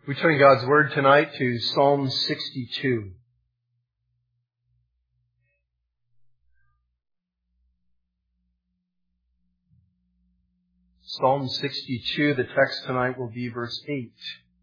We turn God's Word tonight to Psalm 62. Psalm 62, the text tonight will be verse 8.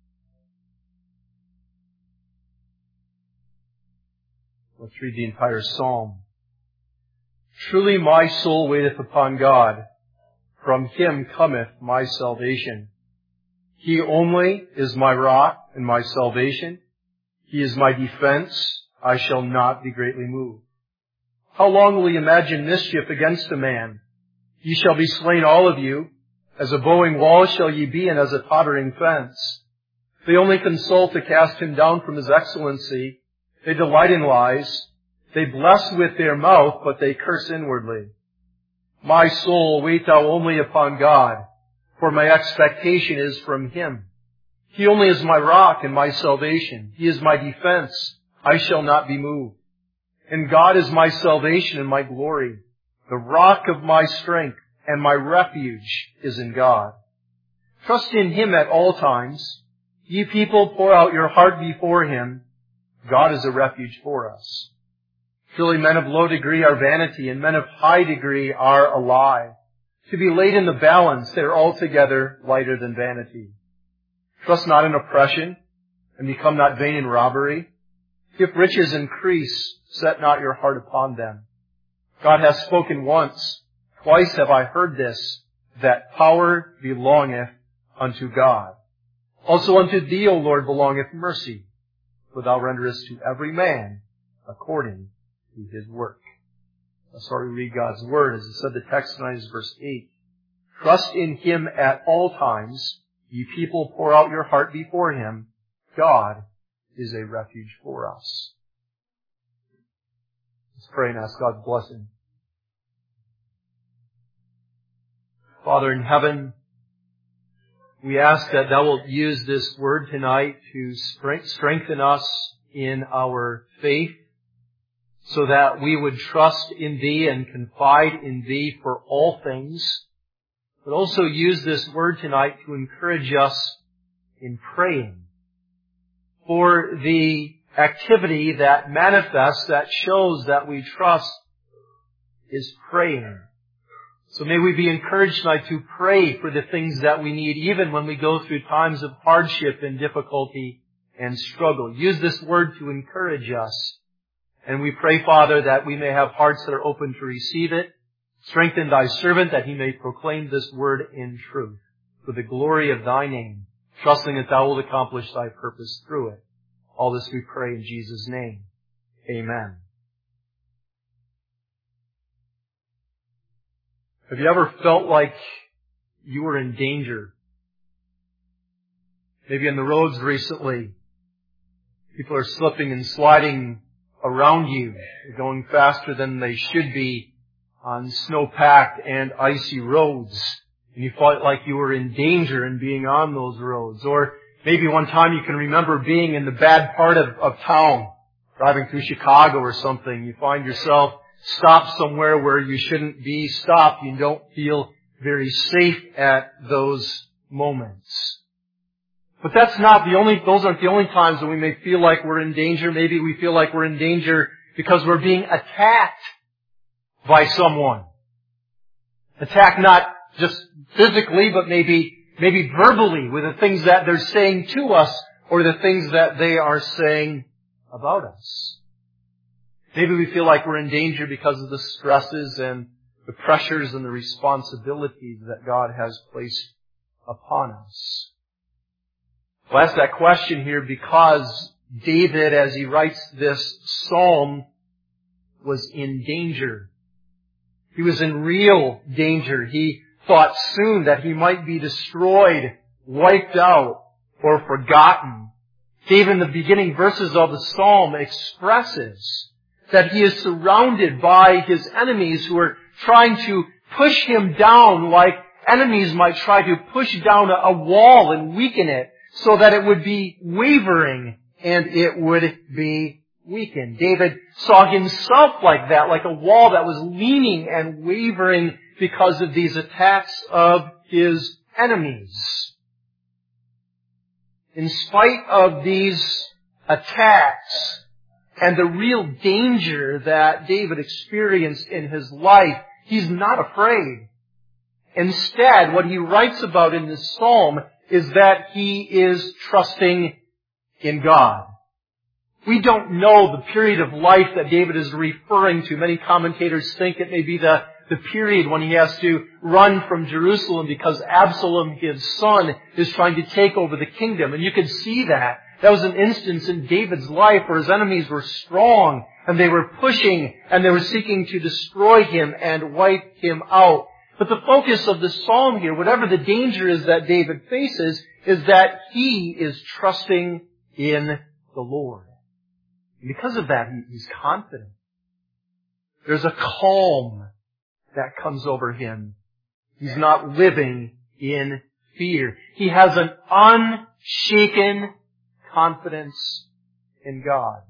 Let's read the entire psalm. Truly my soul waiteth upon God. From Him cometh my salvation. He only is my rock and my salvation. He is my defense. I shall not be greatly moved. How long will ye imagine mischief against a man? Ye shall be slain all of you. As a bowing wall shall ye be, and as a tottering fence. They only consult to cast him down from his excellency. They delight in lies. They bless with their mouth, but they curse inwardly. My soul, wait thou only upon God, for my expectation is from Him. He only is my rock and my salvation. He is my defense. I shall not be moved. And God is my salvation and my glory, the rock of my strength, and my refuge is in God. Trust in Him at all times. Ye people, pour out your heart before Him. God is a refuge for us. Surely men of low degree are vanity, and men of high degree are a lie. To be laid in the balance, they are altogether lighter than vanity. Trust not in oppression, and become not vain in robbery. If riches increase, set not your heart upon them. God hath spoken once, twice have I heard this, that power belongeth unto God. Also unto Thee, O Lord, belongeth mercy, for Thou renderest to every man according to his work. That's why we read God's Word. As I said, the text tonight is verse 8. Trust in Him at all times. Ye people, pour out your heart before Him. God is a refuge for us. Let's pray and ask God's blessing. Father in heaven, we ask that Thou wilt use this Word tonight to strengthen us in our faith, so that we would trust in Thee and confide in Thee for all things, but also use this Word tonight to encourage us in praying for the activity that manifests, that shows that we trust, is praying. So may we be encouraged tonight to pray for the things that we need, even when we go through times of hardship and difficulty and struggle. Use this Word to encourage us. And we pray, Father, that we may have hearts that are open to receive it. Strengthen Thy servant that he may proclaim this Word in truth, for the glory of Thy name, trusting that Thou wilt accomplish Thy purpose through it. All this we pray in Jesus' name. Amen. Have you ever felt like you were in danger? Maybe on the roads recently, people are slipping and sliding around you. They're going faster than they should be on snow-packed and icy roads. And you felt like you were in danger in being on those roads. Or maybe one time you can remember being in the bad part of town, driving through Chicago or something. You find yourself stopped somewhere where you shouldn't be stopped. You don't feel very safe at those moments. But those aren't the only times when we may feel like we're in danger. Maybe we feel like we're in danger because we're being attacked by someone. Attacked not just physically, but maybe verbally with the things that they're saying to us or the things that they are saying about us. Maybe we feel like we're in danger because of the stresses and the pressures and the responsibilities that God has placed upon us. Well, I ask that question here because David, as he writes this psalm, was in danger. He was in real danger. He thought soon that he might be destroyed, wiped out, or forgotten. David, in the beginning verses of the psalm, expresses that he is surrounded by his enemies who are trying to push him down like enemies might try to push down a wall and weaken it so that it would be wavering and it would be weakened. David saw himself like that, like a wall that was leaning and wavering because of these attacks of his enemies. in spite of these attacks and the real danger that David experienced in his life, he's not afraid. Instead, what he writes about in this psalm is that he is trusting in God. We don't know the period of life that David is referring to. Many commentators think it may be the period when he has to run from Jerusalem because Absalom, his son, is trying to take over the kingdom. And you could see that. That was an instance in David's life where his enemies were strong and they were pushing and they were seeking to destroy him and wipe him out. But the focus of the psalm here, whatever the danger is that David faces, is that he is trusting in the Lord. And because of that, he's confident. There's a calm that comes over him. He's not living in fear. He has an unshaken confidence in God.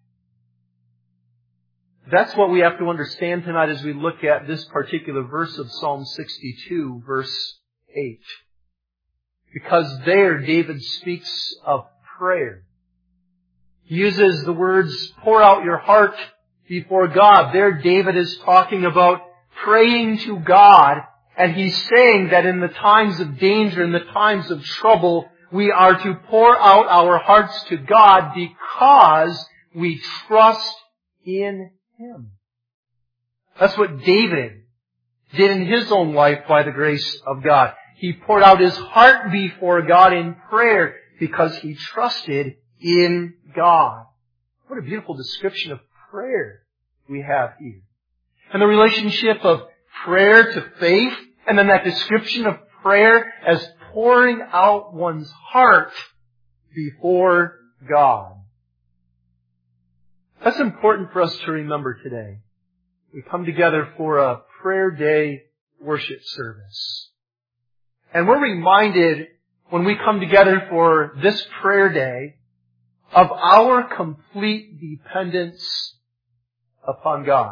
That's what we have to understand tonight as we look at this particular verse of Psalm 62, verse 8. Because there David speaks of prayer. He uses the words, pour out your heart before God. There David is talking about praying to God, and he's saying that in the times of danger, in the times of trouble, we are to pour out our hearts to God because we trust in Him. That's what David did in his own life by the grace of God. He poured out his heart before God in prayer because he trusted in God. What a beautiful description of prayer we have here. And the relationship of prayer to faith, and then that description of prayer as pouring out one's heart before God. That's important for us to remember today. We come together for a prayer day worship service. And we're reminded when we come together for this prayer day of our complete dependence upon God.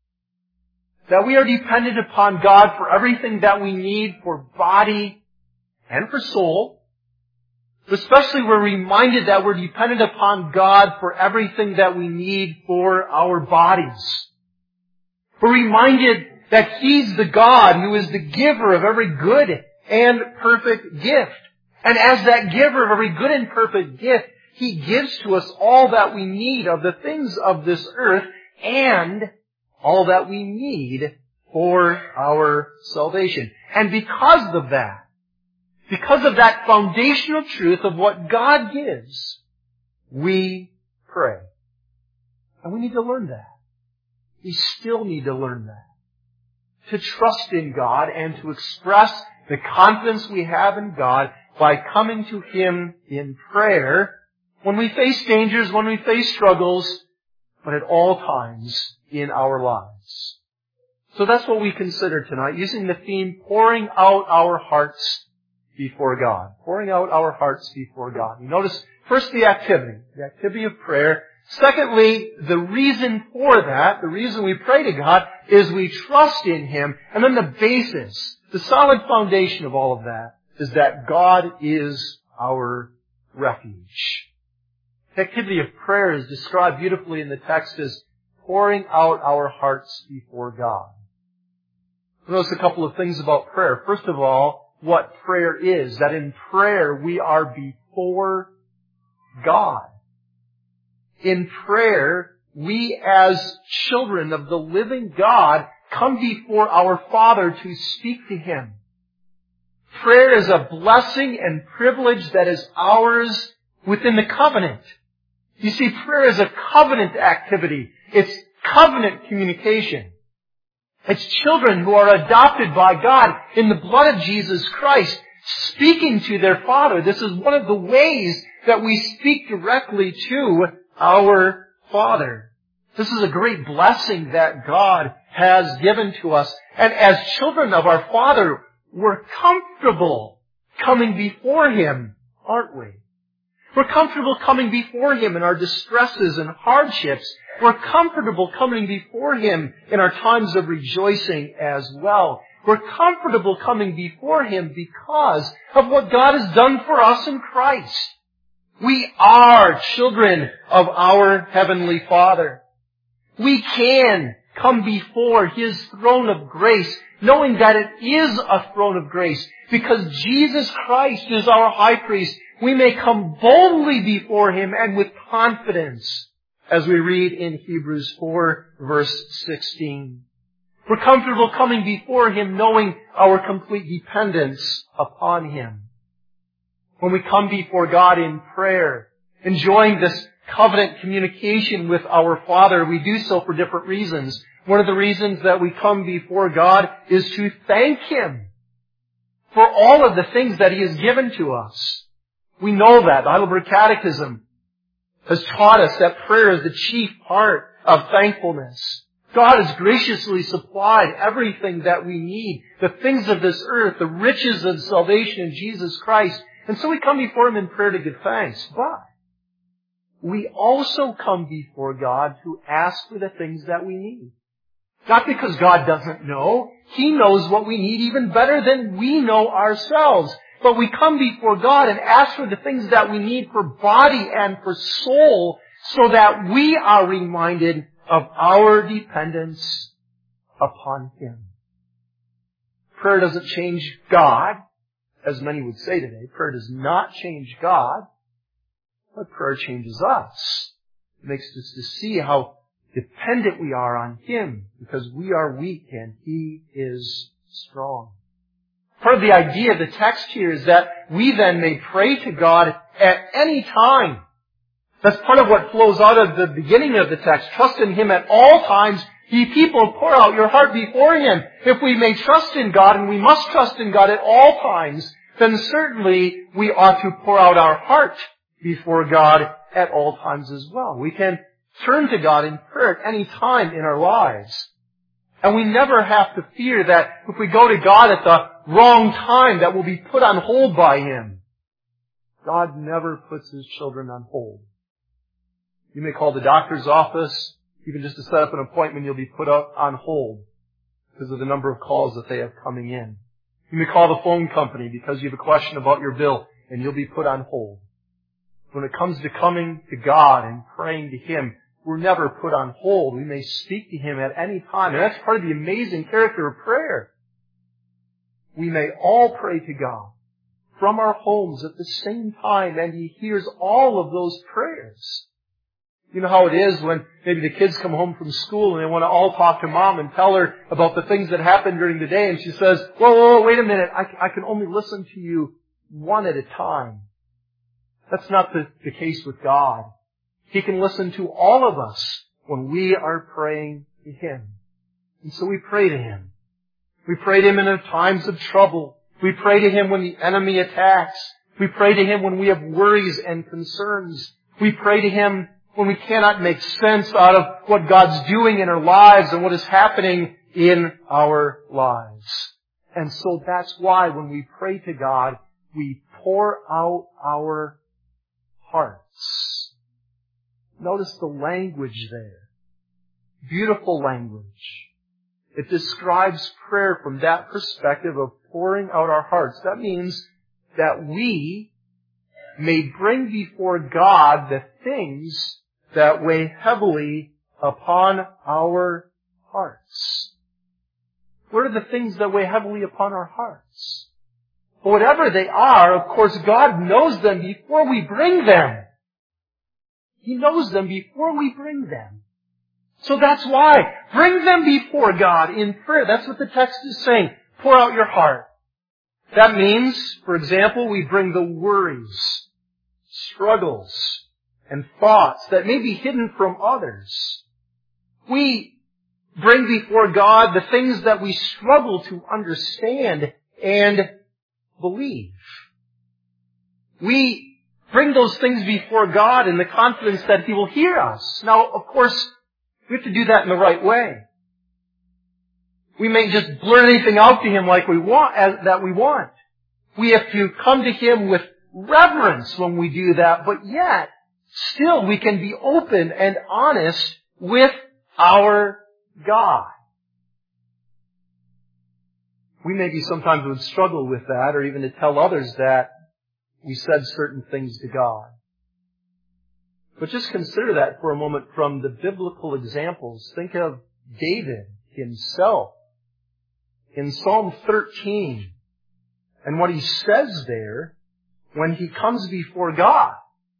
That we are dependent upon God for everything that we need for body and for soul. Especially we're reminded that we're dependent upon God for everything that we need for our bodies. We're reminded that He's the God who is the giver of every good and perfect gift. And as that giver of every good and perfect gift, He gives to us all that we need of the things of this earth and all that we need for our salvation. And because of that foundational truth of what God gives, we pray. And we need to learn that. We still need to learn that. To trust in God and to express the confidence we have in God by coming to Him in prayer when we face dangers, when we face struggles, but at all times in our lives. So that's what we consider tonight, using the theme, pouring out our hearts before God. Pouring out our hearts before God. You notice, first the activity of prayer. Secondly, the reason for that, the reason we pray to God, is we trust in Him. And then the basis, the solid foundation of all of that, is that God is our refuge. The activity of prayer is described beautifully in the text as pouring out our hearts before God. Notice a couple of things about prayer. First of all, what prayer is. That in prayer we are before God. In prayer, we as children of the living God come before our Father to speak to Him. Prayer is a blessing and privilege that is ours within the covenant. You see, prayer is a covenant activity. It's covenant communication. It's children who are adopted by God in the blood of Jesus Christ speaking to their Father. This is one of the ways that we speak directly to our Father. This is a great blessing that God has given to us. And as children of our Father, we're comfortable coming before Him, aren't we? We're comfortable coming before Him in our distresses and hardships. We're comfortable coming before Him in our times of rejoicing as well. We're comfortable coming before Him because of what God has done for us in Christ. We are children of our Heavenly Father. We can come before His throne of grace, knowing that it is a throne of grace. Because Jesus Christ is our high priest, we may come boldly before Him and with confidence, as we read in Hebrews 4, verse 16. We're comfortable coming before Him knowing our complete dependence upon Him. When we come before God in prayer, enjoying this covenant communication with our Father, we do so for different reasons. One of the reasons that we come before God is to thank Him for all of the things that He has given to us. We know that. The Heidelberg Catechism has taught us that prayer is the chief part of thankfulness. God has graciously supplied everything that we need, the things of this earth, the riches of salvation in Jesus Christ. And so we come before Him in prayer to give thanks. But we also come before God to ask for the things that we need. Not because God doesn't know. He knows what we need even better than we know ourselves. But we come before God and ask for the things that we need for body and for soul so that we are reminded of our dependence upon Him. Prayer doesn't change God, as many would say today. Prayer does not change God, but prayer changes us. It makes us to see how dependent we are on Him, because we are weak and He is strong. Part of the idea of the text here is that we then may pray to God at any time. That's part of what flows out of the beginning of the text. Trust in Him at all times. Ye people, pour out your heart before Him. If we may trust in God, and we must trust in God at all times, then certainly we ought to pour out our heart before God at all times as well. We can turn to God in prayer at any time in our lives. And we never have to fear that if we go to God at the wrong time, that we'll be put on hold by Him. God never puts His children on hold. You may call the doctor's office, even just to set up an appointment, you'll be put up on hold because of the number of calls that they have coming in. You may call the phone company because you have a question about your bill, and you'll be put on hold. When it comes to coming to God and praying to Him, we're never put on hold. We may speak to Him at any time. And that's part of the amazing character of prayer. We may all pray to God from our homes at the same time, and He hears all of those prayers. You know how it is when maybe the kids come home from school and they want to all talk to Mom and tell her about the things that happened during the day, and she says, whoa, wait a minute, I can only listen to you one at a time. That's not the case with God. He can listen to all of us when we are praying to Him. And so we pray to Him. We pray to Him in our times of trouble. We pray to Him when the enemy attacks. We pray to Him when we have worries and concerns. We pray to Him when we cannot make sense out of what God's doing in our lives and what is happening in our lives. And so that's why when we pray to God, we pour out our hearts. Notice the language there. Beautiful language. It describes prayer from that perspective of pouring out our hearts. That means that we may bring before God the things that weigh heavily upon our hearts. What are the things that weigh heavily upon our hearts? But whatever they are, of course, God knows them before we bring them. He knows them before we bring them. So that's why. Bring them before God in prayer. That's what the text is saying. Pour out your heart. That means, for example, we bring the worries, struggles, and thoughts that may be hidden from others. We bring before God the things that we struggle to understand and believe. We bring those things before God in the confidence that He will hear us. Now, of course, we have to do that in the right way. We may just blurt anything out to Him like we want. We have to come to Him with reverence when we do that, but yet, still we can be open and honest with our God. We maybe sometimes would struggle with that, or even to tell others that we said certain things to God. But just consider that for a moment from the biblical examples. Think of David himself in Psalm 13 and what he says there when he comes before God.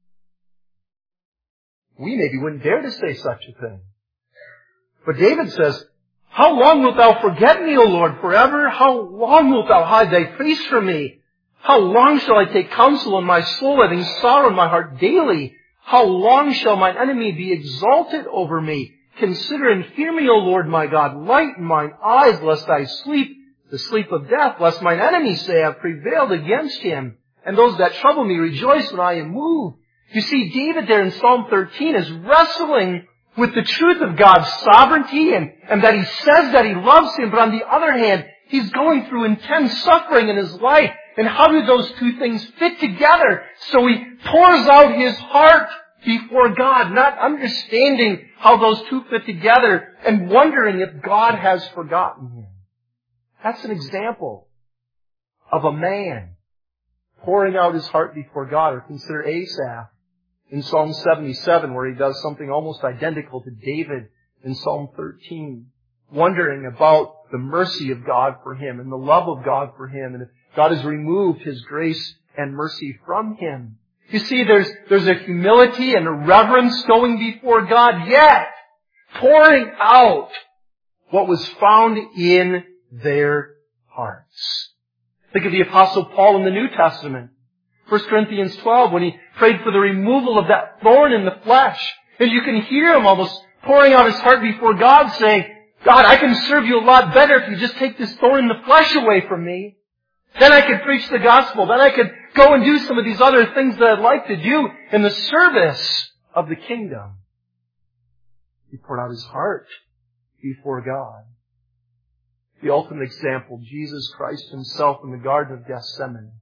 We maybe wouldn't dare to say such a thing. But David says, "How long wilt thou forget me, O Lord, forever? How long wilt thou hide thy face from me? How long shall I take counsel in my soul, having sorrow in my heart daily? How long shall mine enemy be exalted over me? Consider and hear me, O Lord my God. Lighten mine eyes, lest I sleep the sleep of death, lest mine enemies say, I have prevailed against him. And those that trouble me rejoice when I am moved." You see, David there in Psalm 13 is wrestling with the truth of God's sovereignty and that he says that he loves him, but on the other hand, he's going through intense suffering in his life. And how do those two things fit together? So he pours out his heart before God, not understanding how those two fit together and wondering if God has forgotten him. That's an example of a man pouring out his heart before God. Or consider Asaph in Psalm 77, where he does something almost identical to David in Psalm 13, wondering about the mercy of God for him and the love of God for him, and if God has removed His grace and mercy from him. You see, there's a humility and a reverence going before God, yet pouring out what was found in their hearts. Think of the Apostle Paul in the New Testament. 1 Corinthians 12, when he prayed for the removal of that thorn in the flesh. And you can hear him almost pouring out his heart before God, saying, "God, I can serve you a lot better if you just take this thorn in the flesh away from me. Then I could preach the gospel. Then I could go and do some of these other things that I'd like to do in the service of the kingdom." He poured out his heart before God. The ultimate example, Jesus Christ Himself in the Garden of Gethsemane.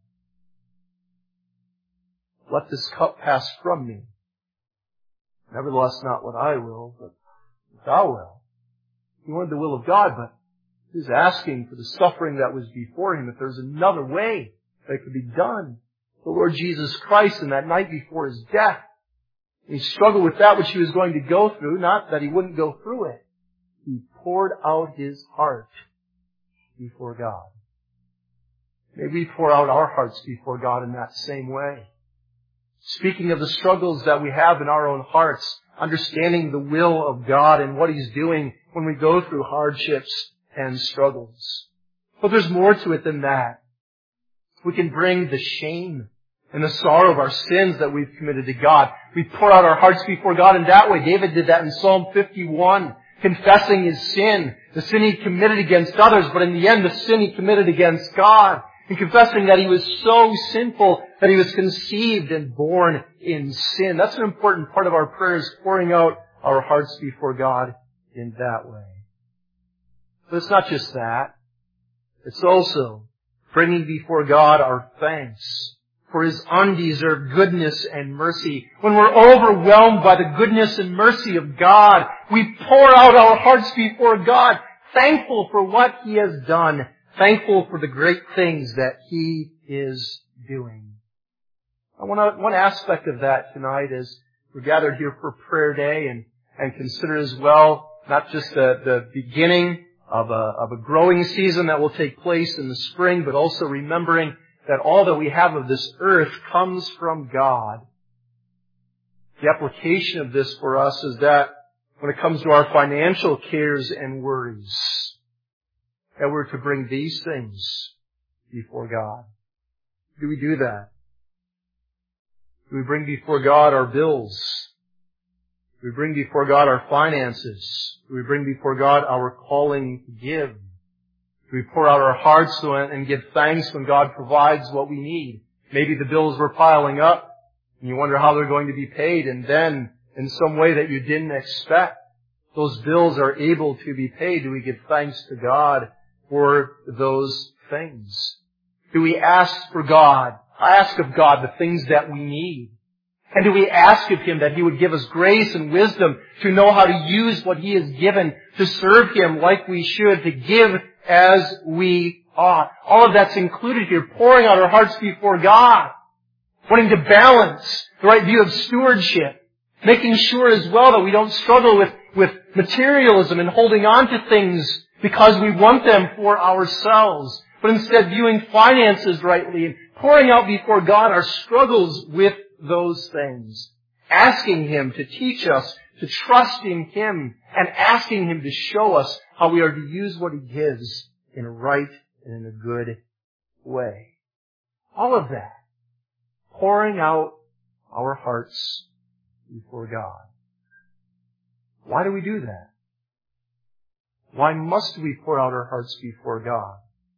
"Let this cup pass from me. Nevertheless, not what I will, but what Thou wilt." He wanted the will of God, but he was asking for the suffering that was before him, if there was another way that could be done. The Lord Jesus Christ, in that night before His death, he struggled with that which He was going to go through, not that He wouldn't go through it. He poured out His heart before God. May we pour out our hearts before God in that same way. Speaking of the struggles that we have in our own hearts, understanding the will of God and what He's doing when we go through hardships and struggles. But there's more to it than that. We can bring the shame and the sorrow of our sins that we've committed to God. We pour out our hearts before God in that way. David did that in Psalm 51, confessing his sin, the sin he committed against others, but in the end the sin he committed against God, and confessing that he was so sinful that he was conceived and born in sin. That's an important part of our prayers, pouring out our hearts before God in that way. But it's not just that. It's also bringing before God our thanks for His undeserved goodness and mercy. When we're overwhelmed by the goodness and mercy of God, we pour out our hearts before God, thankful for what He has done, thankful for the great things that He is doing. One aspect of that tonight is we're gathered here for prayer day and consider as well not just the beginning of a growing season that will take place in the spring, but also remembering that all that we have of this earth comes from God. The application of this for us is that when it comes to our financial cares and worries, that we're to bring these things before God. Do we do that? Do we bring before God our bills? Do we bring before God our finances? Do we bring before God our calling to give? Do we pour out our hearts and give thanks when God provides what we need? Maybe the bills were piling up and you wonder how they're going to be paid, and then in some way that you didn't expect, those bills are able to be paid. Do we give thanks to God for those things? Do we ask of God the things that we need? And do we ask of Him that He would give us grace and wisdom to know how to use what He has given to serve Him like we should, to give as we ought? All of that's included here, pouring out our hearts before God, wanting to balance the right view of stewardship Making sure as well that we don't struggle with materialism and holding on to things because we want them for ourselves, but instead viewing finances rightly and pouring out before God our struggles with those things. Asking Him to teach us to trust in Him and asking Him to show us how we are to use what He gives in a right and in a good way. All of that. Pouring out our hearts before God. Why do we do that? Why must we pour out our hearts before God?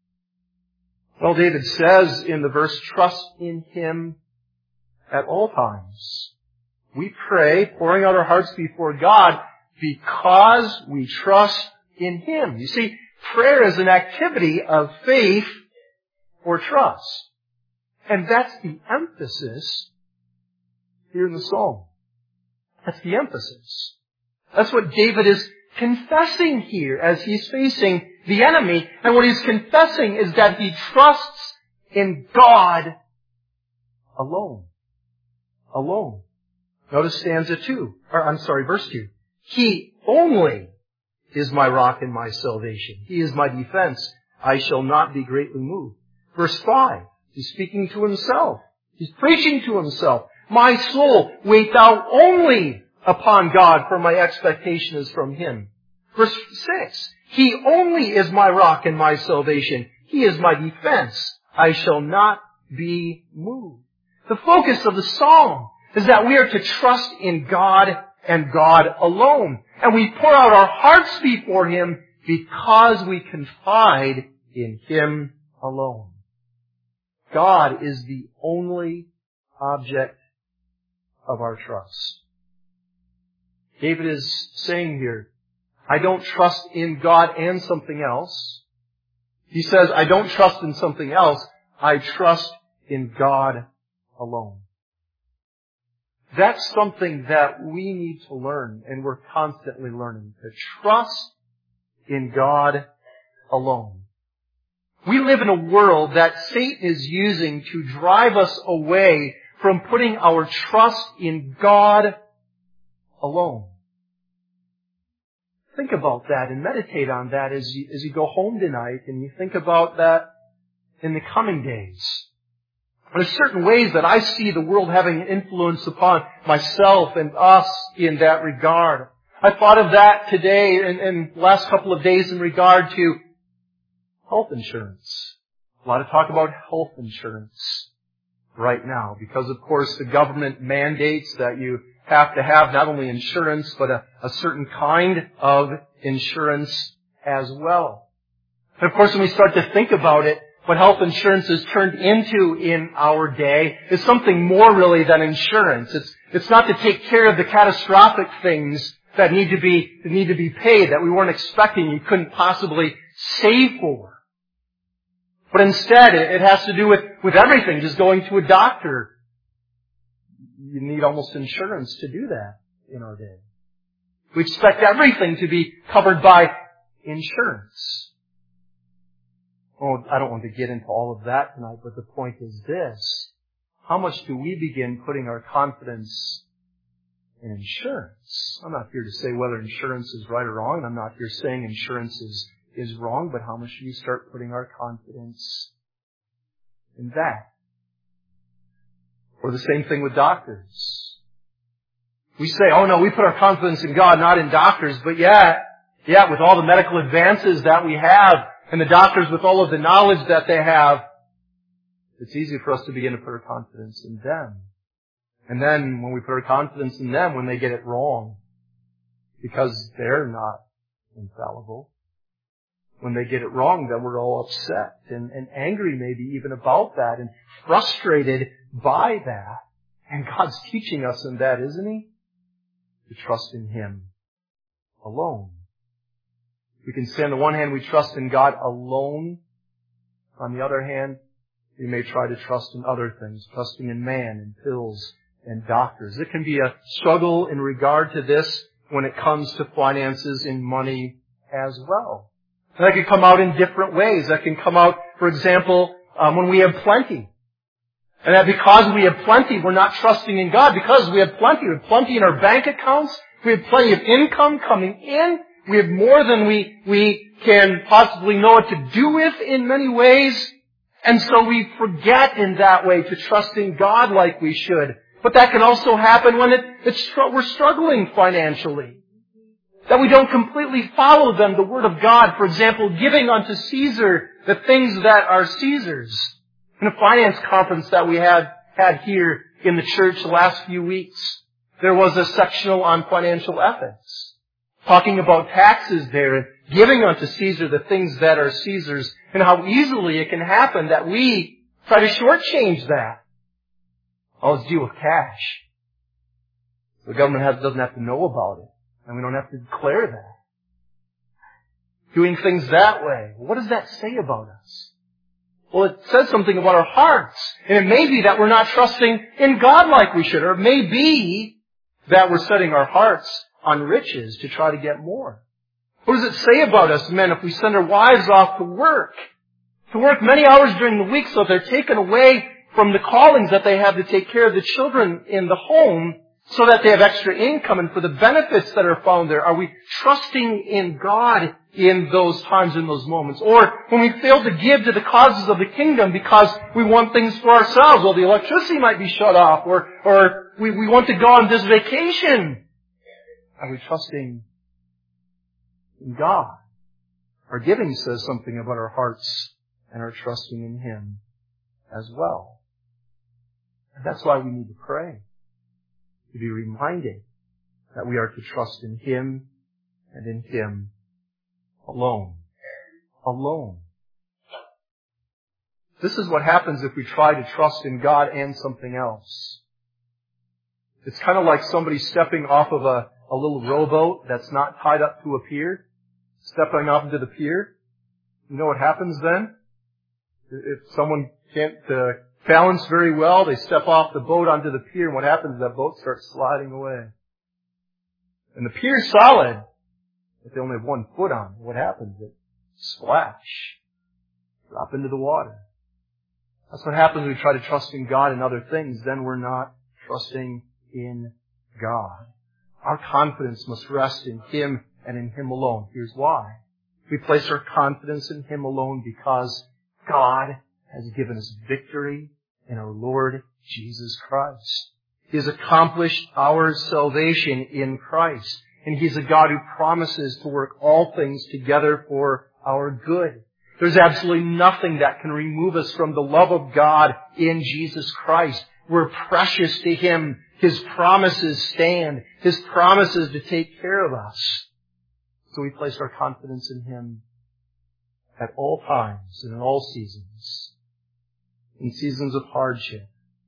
Well, David says in the verse, trust in Him at all times. We pray, pouring out our hearts before God, because we trust in Him. You see, prayer is an activity of faith or trust. And that's the emphasis here in the Psalm. That's the emphasis. That's what David is confessing here as he's facing the enemy. And what he's confessing is that he trusts in God alone. Alone. Notice stanza 2. Verse 2. He only is my rock and my salvation. He is my defense. I shall not be greatly moved. Verse 5. He's speaking to himself. He's preaching to himself. My soul, wait thou only upon God, for my expectation is from Him. Verse 6. He only is my rock and my salvation. He is my defense. I shall not be moved. The focus of the psalm is that we are to trust in God and God alone. And we pour out our hearts before Him because we confide in Him alone. God is the only object of our trust. David is saying here, I don't trust in God and something else. He says, I don't trust in something else. I trust in God alone. That's something that we need to learn, and we're constantly learning, to trust in God alone. We live in a world that Satan is using to drive us away from putting our trust in God alone. Think about that and meditate on that as you go home tonight, and you think about that in the coming days. There's certain ways that I see the world having an influence upon myself and us in that regard. I thought of that today and the last couple of days in regard to health insurance. A lot of talk about health insurance right now because, of course, the government mandates that you have to have not only insurance but a certain kind of insurance as well. And, of course, when we start to think about it, what health insurance is turned into in our day is something more really than insurance. It's not to take care of the catastrophic things that need to be paid, that we weren't expecting, you couldn't possibly save for. But instead, it has to do with everything, just going to a doctor. You need almost insurance to do that in our day. We expect everything to be covered by insurance. Oh, I don't want to get into all of that tonight, but the point is this. How much do we begin putting our confidence in insurance? I'm not here to say whether insurance is right or wrong, and I'm not here saying insurance is wrong, but how much do we start putting our confidence in that? Or the same thing with doctors. We say, oh no, we put our confidence in God, not in doctors, but yet, with all the medical advances that we have, and the doctors with all of the knowledge that they have, it's easy for us to begin to put our confidence in them. And then when we put our confidence in them, when they get it wrong, because they're not infallible, when they get it wrong, then we're all upset and angry maybe even about that and frustrated by that. And God's teaching us in that, isn't He? To trust in Him alone. We can say on the one hand we trust in God alone. On the other hand, we may try to trust in other things, trusting in man and pills and doctors. It can be a struggle in regard to this when it comes to finances and money as well. And that can come out in different ways. That can come out, for example, when we have plenty. And that because we have plenty, we're not trusting in God. Because we have plenty in our bank accounts, we have plenty of income coming in, we have more than we can possibly know what to do with in many ways. And so we forget in that way to trust in God like we should. But that can also happen when we're struggling financially. That we don't completely follow the Word of God. For example, giving unto Caesar the things that are Caesar's. In a finance conference that we had here in the church the last few weeks, there was a sectional on financial ethics, talking about taxes there and giving unto Caesar the things that are Caesar's, and how easily it can happen that we try to shortchange that. Oh, let's deal with cash. The government doesn't have to know about it, and we don't have to declare that. Doing things that way. What does that say about us? Well, it says something about our hearts. And it may be that we're not trusting in God like we should. Or it may be that we're setting our hearts on riches to try to get more. What does it say about us, men, if we send our wives off to work many hours during the week so they're taken away from the callings that they have to take care of the children in the home so that they have extra income and for the benefits that are found there? Are we trusting in God in those times, in those moments? Or when we fail to give to the causes of the kingdom because we want things for ourselves, well, the electricity might be shut off, or we want to go on this vacation. Are we trusting in God? Our giving says something about our hearts and our trusting in Him as well. And that's why we need to pray. To be reminded that we are to trust in Him and in Him alone. Alone. This is what happens if we try to trust in God and something else. It's kind of like somebody stepping off of a little rowboat that's not tied up to a pier, stepping off into the pier. You know what happens then? If someone can't balance very well, they step off the boat onto the pier, and what happens is that boat starts sliding away. And the pier's solid, but they only have one foot on it. What happens? It splash, drop into the water. That's what happens when we try to trust in God and other things. Then we're not trusting in God. Our confidence must rest in Him and in Him alone. Here's why. We place our confidence in Him alone because God has given us victory in our Lord Jesus Christ. He has accomplished our salvation in Christ. And He's a God who promises to work all things together for our good. There's absolutely nothing that can remove us from the love of God in Jesus Christ. We're precious to Him. His promises stand. His promises to take care of us. So we place our confidence in Him at all times and in all seasons. In seasons of hardship.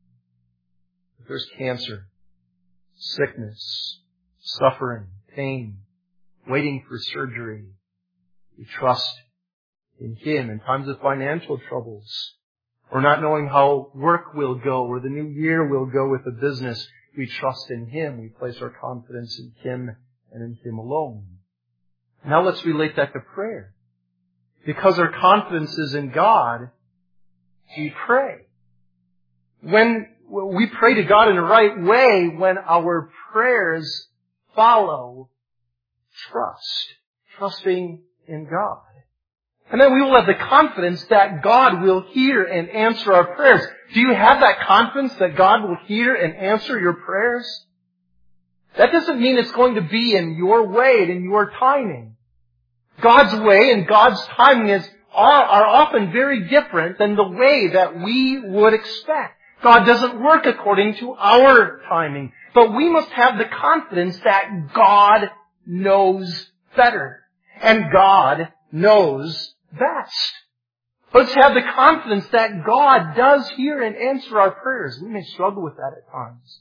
If there's cancer, sickness, suffering, pain, waiting for surgery, we trust in Him. In times of financial troubles, or not knowing how work will go, or the new year will go with the business, we trust in Him. We place our confidence in Him and in Him alone. Now let's relate that to prayer. Because our confidence is in God, we pray. When we pray to God in the right way, when our prayers follow trust, trusting in God. And then we will have the confidence that God will hear and answer our prayers. Do you have that confidence that God will hear and answer your prayers? That doesn't mean it's going to be in your way and in your timing. God's way and God's timing are often very different than the way that we would expect. God doesn't work according to our timing. But we must have the confidence that God knows better. And God knows best. Let's have the confidence that God does hear and answer our prayers. We may struggle with that at times.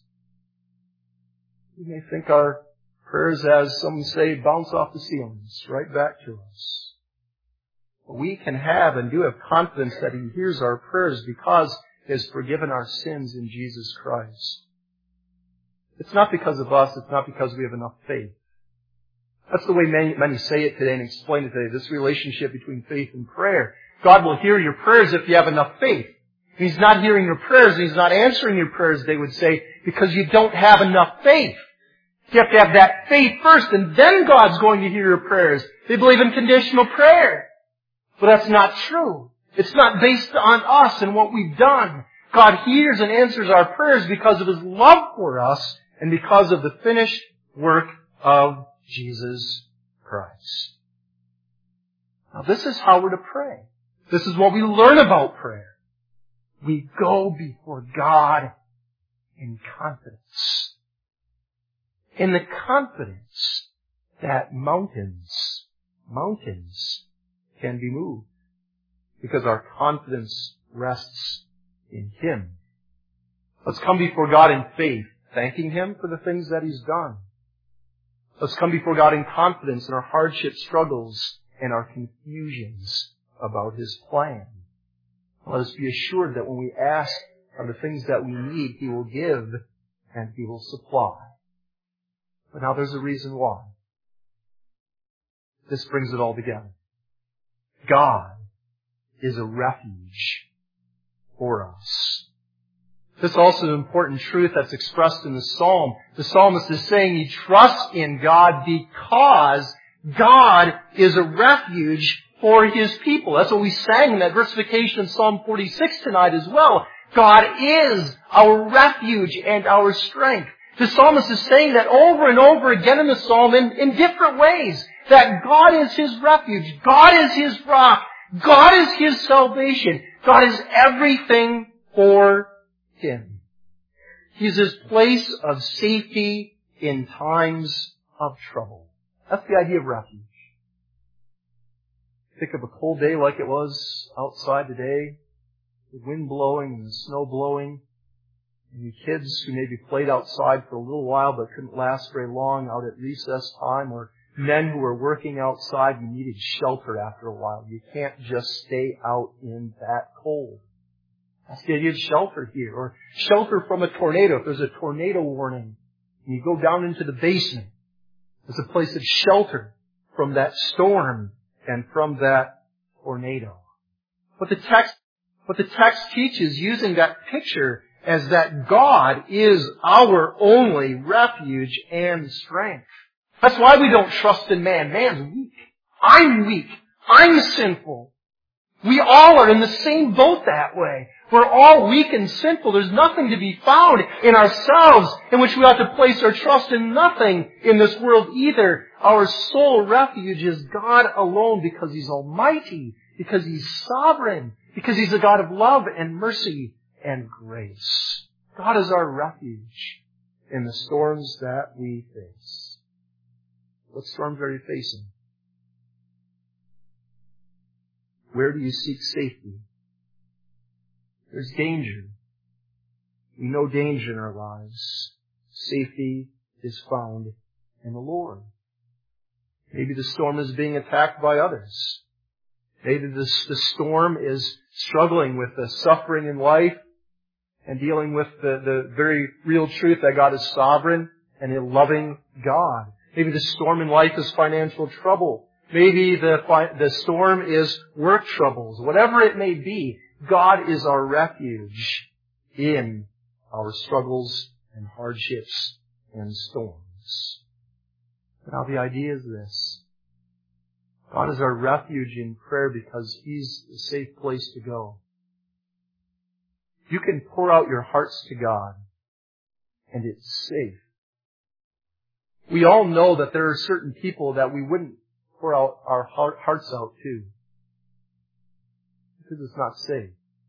We may think our prayers, as some say, bounce off the ceilings right back to us. But we can have and do have confidence that He hears our prayers because He has forgiven our sins in Jesus Christ. It's not because of us. It's not because we have enough faith. That's the way many say it today and explain it today, this relationship between faith and prayer. God will hear your prayers if you have enough faith. He's not hearing your prayers, and He's not answering your prayers, they would say, because you don't have enough faith. You have to have that faith first, and then God's going to hear your prayers. They believe in conditional prayer. But that's not true. It's not based on us and what we've done. God hears and answers our prayers because of His love for us and because of the finished work of Jesus Christ. Now this is how we're to pray. This is what we learn about prayer. We go before God in confidence. In the confidence that mountains can be moved. Because our confidence rests in Him. Let's come before God in faith, thanking Him for the things that He's done. Let's come before God in confidence in our hardship, struggles, and our confusions about His plan. Let us be assured that when we ask of the things that we need, He will give and He will supply. But now there's a reason why. This brings it all together. God is a refuge for us. This is also an important truth that's expressed in the Psalm. The psalmist is saying he trusts in God because God is a refuge for His people. That's what we sang in that versification in Psalm 46 tonight as well. God is our refuge and our strength. The psalmist is saying that over and over again in the psalm in different ways. That God is his refuge. God is his rock. God is his salvation. God is everything for him. He's his place of safety in times of trouble. That's the idea of refuge. Think of a cold day like it was outside today, the wind blowing and the snow blowing, and you kids who maybe played outside for a little while but couldn't last very long out at recess time, or men who were working outside and needed shelter after a while. You can't just stay out in that cold. That's the idea of shelter here, or shelter from a tornado. If there's a tornado warning and you go down into the basement, it's a place of shelter from that storm and from that tornado. What the text teaches using that picture as that God is our only refuge and strength. That's why we don't trust in man. Man's weak. I'm weak. I'm sinful. We all are in the same boat that way. We're all weak and sinful. There's nothing to be found in ourselves in which we ought to place our trust in. Nothing in this world either. Our sole refuge is God alone, because He's almighty, because He's sovereign, because He's a God of love and mercy and grace. God is our refuge in the storms that we face. What storms are you facing? Where do you seek safety? There's danger. We know danger in our lives. Safety is found in the Lord. Maybe the storm is being attacked by others. Maybe the storm is struggling with the suffering in life and dealing with the very real truth that God is sovereign and a loving God. Maybe the storm in life is financial trouble. Maybe the storm is work troubles. Whatever it may be, God is our refuge in our struggles and hardships and storms. Now the idea is this. God is our refuge in prayer because He's the safe place to go. You can pour out your hearts to God, and it's safe. We all know that there are certain people that we wouldn't pour out our hearts out to, because it's not safe.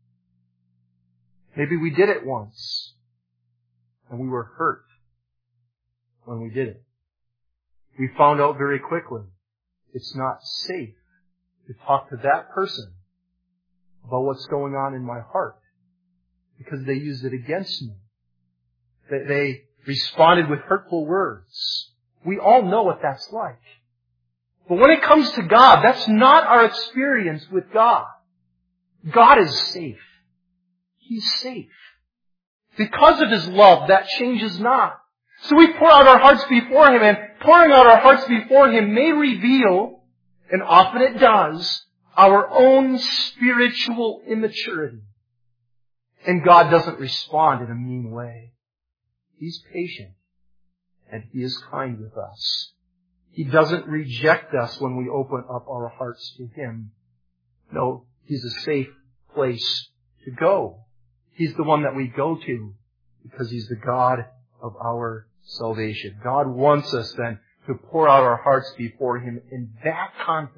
Maybe we did it once, and we were hurt when we did it. We found out very quickly it's not safe to talk to that person about what's going on in my heart, because they used it against me. They responded with hurtful words. We all know what that's like. But when it comes to God, that's not our experience with God. God is safe. He's safe. Because of His love, that changes not. So we pour out our hearts before Him, and pouring out our hearts before Him may reveal, and often it does, our own spiritual immaturity. And God doesn't respond in a mean way. He's patient, and He is kind with us. He doesn't reject us when we open up our hearts to Him. No, He's a safe place to go. He's the one that we go to because He's the God of our salvation. God wants us then to pour out our hearts before Him in that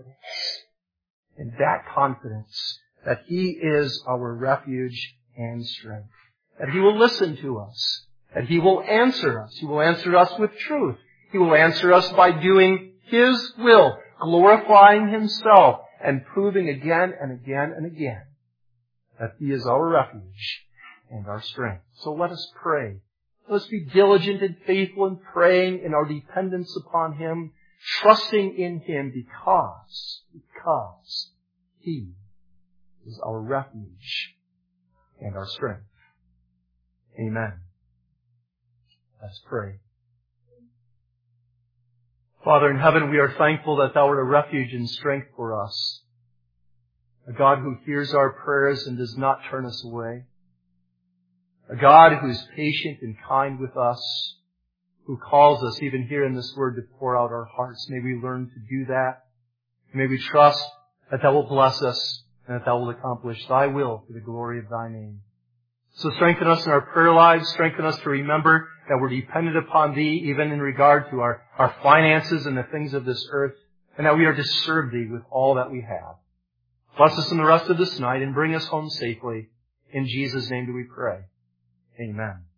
confidence that He is our refuge and strength, that He will listen to us, that He will answer us. He will answer us with truth. He will answer us by doing His will, glorifying Himself, and proving again and again and again that He is our refuge and our strength. So let us pray. Let us be diligent and faithful in praying in our dependence upon Him, trusting in Him because He is our refuge and our strength. Amen. Let's pray. Father in heaven, we are thankful that Thou art a refuge and strength for us. A God who hears our prayers and does not turn us away. A God who is patient and kind with us, who calls us even here in this word to pour out our hearts. May we learn to do that. May we trust that Thou will bless us and that Thou will accomplish Thy will for the glory of Thy name. So strengthen us in our prayer lives. Strengthen us to remember that we're dependent upon Thee even in regard to our finances and the things of this earth, and that we are to serve Thee with all that we have. Bless us in the rest of this night and bring us home safely. In Jesus' name do we pray. Amen.